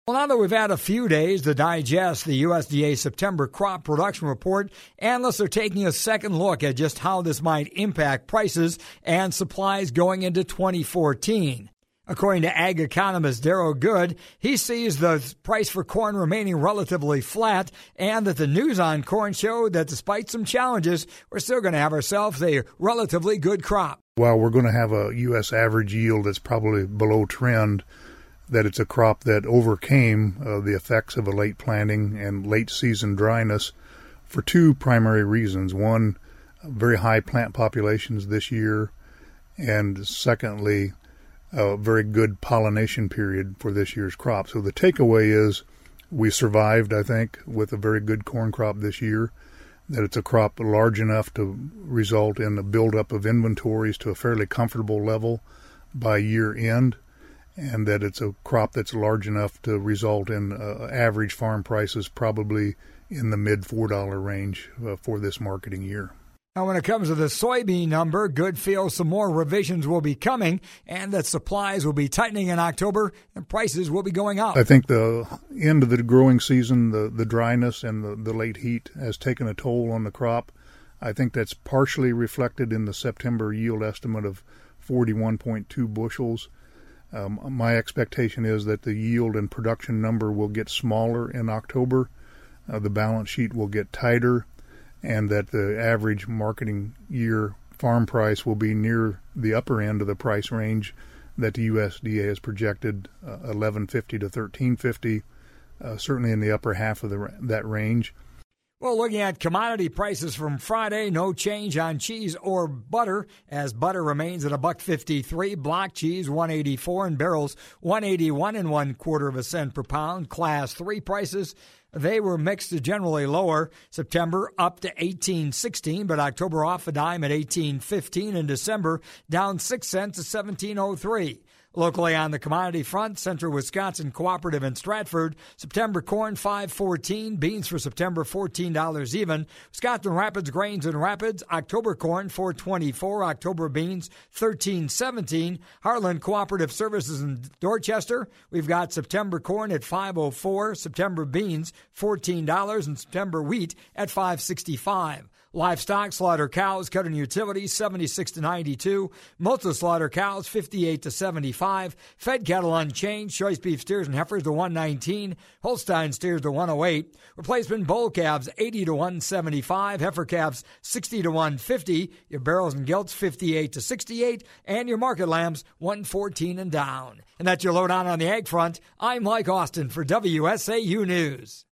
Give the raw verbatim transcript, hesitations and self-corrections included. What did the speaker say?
Well, now that we've had a few days to digest the U S D A September crop production report, analysts are taking a second look at just how this might impact prices and supplies going into twenty fourteen. According to ag economist Darrell Good, he sees the price for corn remaining relatively flat and that the news on corn showed that despite some challenges, we're still going to have ourselves a relatively good crop. While we're going to have a U S average yield that's probably below trend, that it's a crop that overcame uh, the effects of a late planting and late season dryness for two primary reasons. One, very high plant populations this year, and secondly, a very good pollination period for this year's crop. So the takeaway is we survived, I think, with a very good corn crop this year, that it's a crop large enough to result in a buildup of inventories to a fairly comfortable level by year end, and that it's a crop that's large enough to result in uh, average farm prices probably in the mid four dollar range uh, for this marketing year. Now, when it comes to the soybean number, Good feels some more revisions will be coming and that supplies will be tightening in October and prices will be going up. I think the end of the growing season, the, the dryness and the, the late heat has taken a toll on the crop. I think that's partially reflected in the September yield estimate of forty-one point two bushels. Um, my expectation is that the yield and production number will get smaller in October. Uh, the balance sheet will get tighter, and that the average marketing year farm price will be near the upper end of the price range that the U S D A has projected, uh, eleven fifty to thirteen fifty, uh, certainly in the upper half of the that range. Well, looking at commodity prices from Friday, no change on cheese or butter, as butter remains at a buck fifty-three. Block cheese one eighty-four, and barrels one eighty-one and one quarter of a cent per pound. Class three prices, they were mixed to generally lower. September up to eighteen sixteen, but October off a dime at eighteen fifteen, and December down six cents to seventeen oh three. Locally on the commodity front, Central Wisconsin Cooperative in Stratford, September corn five fourteen, beans for September fourteen dollars even. Wisconsin Rapids Grains and Rapids, October corn four twenty-four, October beans thirteen seventeen. Heartland Cooperative Services in Dorchester, we've got September corn at five oh four, September beans fourteen dollars, and September wheat at five sixty-five. Livestock, slaughter cows, cutting utilities, seventy-six to ninety-two. Multi slaughter cows, fifty-eight to seventy-five. Fed cattle unchanged. Choice beef steers and heifers to one nineteen. Holstein steers to one oh eight. Replacement bull calves, eighty to one seventy-five. Heifer calves, sixty to one fifty. Your barrels and gilts, fifty-eight to sixty-eight. And your market lambs, one fourteen and down. And that's your lowdown on the ag front. I'm Mike Austin for W S A U News.